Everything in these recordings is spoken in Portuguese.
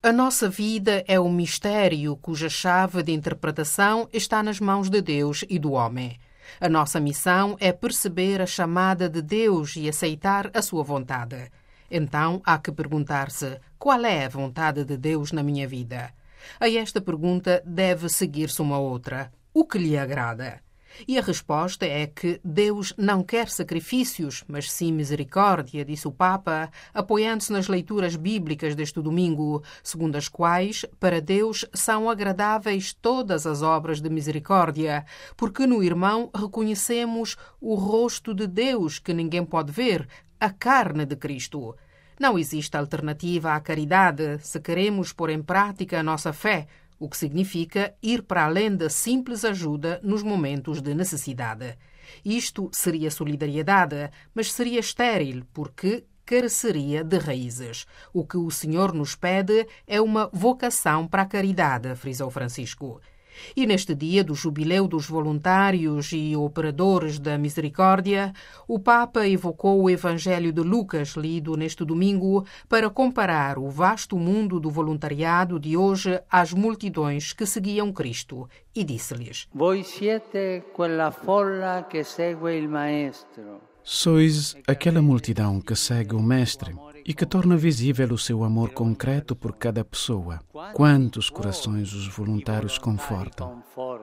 A nossa vida é um mistério cuja chave de interpretação está nas mãos de Deus e do homem. A nossa missão é perceber a chamada de Deus e aceitar a sua vontade. Então, há que perguntar-se: qual é a vontade de Deus na minha vida? A esta pergunta deve seguir-se uma outra: o que lhe agrada? E a resposta é que Deus não quer sacrifícios, mas sim misericórdia, disse o Papa, apoiando-se nas leituras bíblicas deste domingo, segundo as quais, para Deus, são agradáveis todas as obras de misericórdia, porque no irmão reconhecemos o rosto de Deus que ninguém pode ver, a carne de Cristo. Não existe alternativa à caridade se queremos pôr em prática a nossa fé, o que significa ir para além da simples ajuda nos momentos de necessidade. Isto seria solidariedade, mas seria estéril, porque careceria de raízes. O que o Senhor nos pede é uma vocação para a caridade, frisou Francisco. E neste dia do jubileu dos voluntários e operadores da misericórdia, o Papa evocou o Evangelho de Lucas, lido neste domingo, para comparar o vasto mundo do voluntariado de hoje às multidões que seguiam Cristo, e disse-lhes: Voi siete quella folla que segue il Maestro. Sois aquela multidão que segue o Mestre e que torna visível o seu amor concreto por cada pessoa. Quantos corações os voluntários confortam?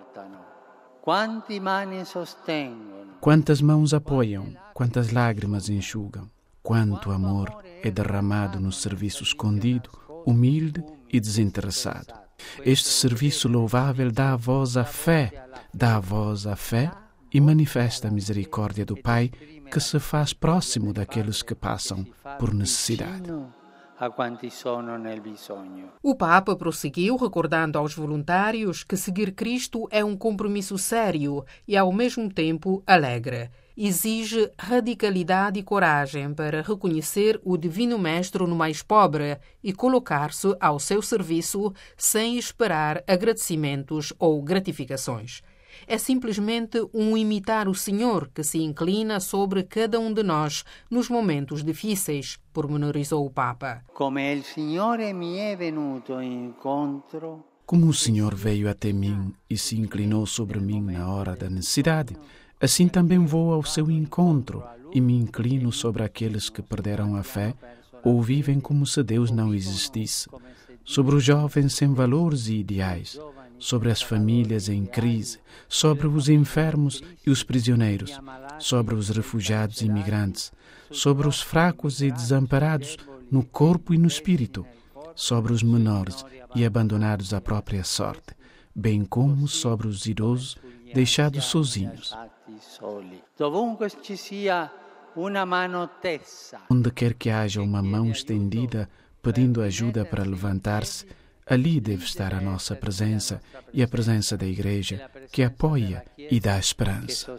Quantas mãos apoiam? Quantas lágrimas enxugam? Quanto amor é derramado no serviço escondido, humilde e desinteressado. Este serviço louvável dá voz à fé, e manifesta a misericórdia do Pai que se faz próximo daqueles que passam por necessidade. O Papa prosseguiu recordando aos voluntários que seguir Cristo é um compromisso sério e, ao mesmo tempo, alegre. Exige radicalidade e coragem para reconhecer o Divino Mestre no mais pobre e colocar-se ao seu serviço sem esperar agradecimentos ou gratificações. É simplesmente um imitar o Senhor que se inclina sobre cada um de nós nos momentos difíceis, pormenorizou o Papa. Como o Senhor veio até mim e se inclinou sobre mim na hora da necessidade, assim também vou ao seu encontro e me inclino sobre aqueles que perderam a fé ou vivem como se Deus não existisse, sobre os jovens sem valores e ideais, sobre as famílias em crise, sobre os enfermos e os prisioneiros, sobre os refugiados e imigrantes, sobre os fracos e desamparados no corpo e no espírito, sobre os menores e abandonados à própria sorte, bem como sobre os idosos deixados sozinhos. Onde quer que haja uma mão estendida pedindo ajuda para levantar-se, ali deve estar a nossa presença e a presença da Igreja, que apoia e dá esperança.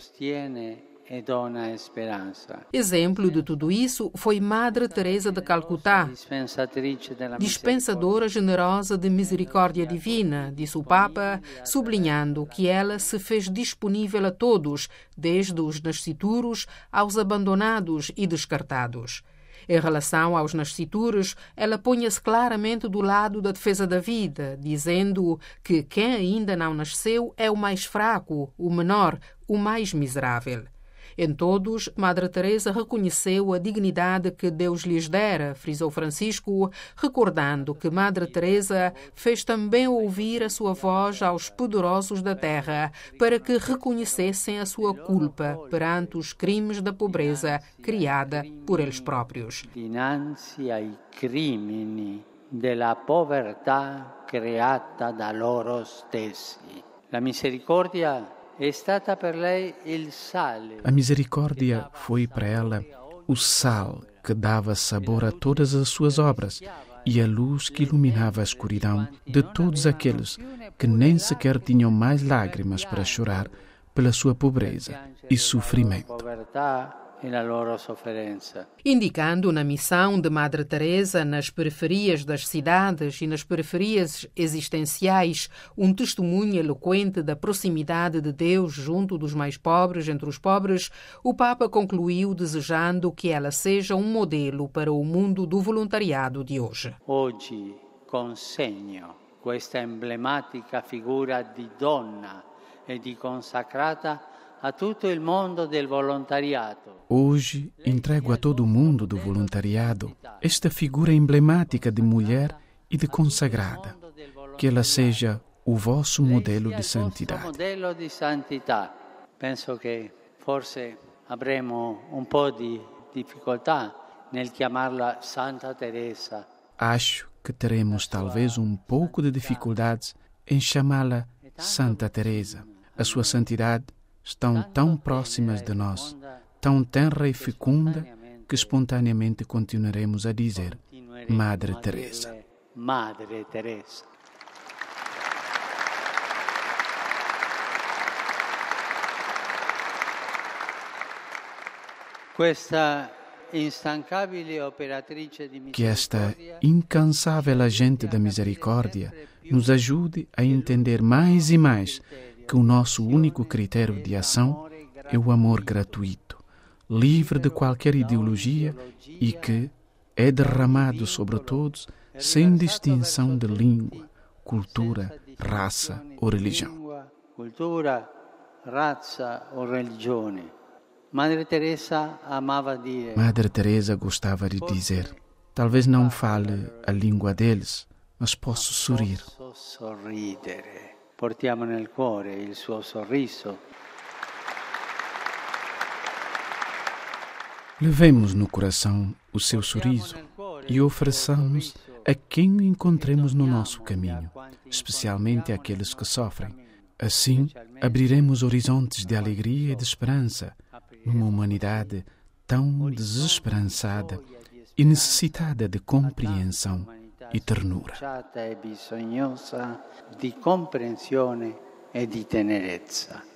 Exemplo de tudo isso foi Madre Teresa de Calcutá, dispensadora generosa de misericórdia divina, disse o Papa, sublinhando que ela se fez disponível a todos, desde os nascituros aos abandonados e descartados. Em relação aos nascituros, ela punha-se claramente do lado da defesa da vida, dizendo que quem ainda não nasceu é o mais fraco, o menor, o mais miserável. Em todos, Madre Teresa reconheceu a dignidade que Deus lhes dera, frisou Francisco, recordando que Madre Teresa fez também ouvir a sua voz aos poderosos da terra, para que reconhecessem a sua culpa perante os crimes da pobreza criada por eles próprios. Dinanzi ai crimini della povertà creata da loro stessi. La misericordia A misericórdia foi para ela o sal que dava sabor a todas as suas obras e a luz que iluminava a escuridão de todos aqueles que nem sequer tinham mais lágrimas para chorar pela sua pobreza e sofrimento. Indicando na missão de Madre Teresa nas periferias das cidades e nas periferias existenciais um testemunho eloquente da proximidade de Deus junto dos mais pobres entre os pobres, o Papa concluiu desejando que ela seja um modelo para o mundo do voluntariado de hoje. Hoje, consegno questa emblematica figura di donna e di consacrata a tutto il mondo del volontariato. Hoje entrego a todo o mundo do voluntariado esta figura emblemática de mulher e de consagrada, que ela seja o vosso modelo de santidade. Modello di santità. Penso che forse avremo un po' di difficoltà nel chiamarla Santa Teresa. Acho que teremos talvez um pouco de dificuldades em chamá-la Santa Teresa. A sua santidade estão tão próximas de nós, tão tenra e fecunda, que espontaneamente continuaremos a dizer Madre Teresa. Madre Teresa. Que esta incansável agente da misericórdia nos ajude a entender mais e mais que o nosso único critério de ação é o amor gratuito, livre de qualquer ideologia e que é derramado sobre todos sem distinção de língua, cultura, raça ou religião. Cultura, razza ou religione. Madre Teresa gostava de dizer: talvez não fale a língua deles, mas posso sorrir. Posso sorridere. Portiamo nel cuore il suo sorriso. Levemos no coração o seu sorriso e ofereçamos a quem encontremos no nosso caminho, especialmente aqueles que sofrem. Assim, abriremos horizontes de alegria e de esperança numa humanidade tão desesperançada e necessitada de compreensão e ternura. E bisognosa di comprensione e di tenerezza.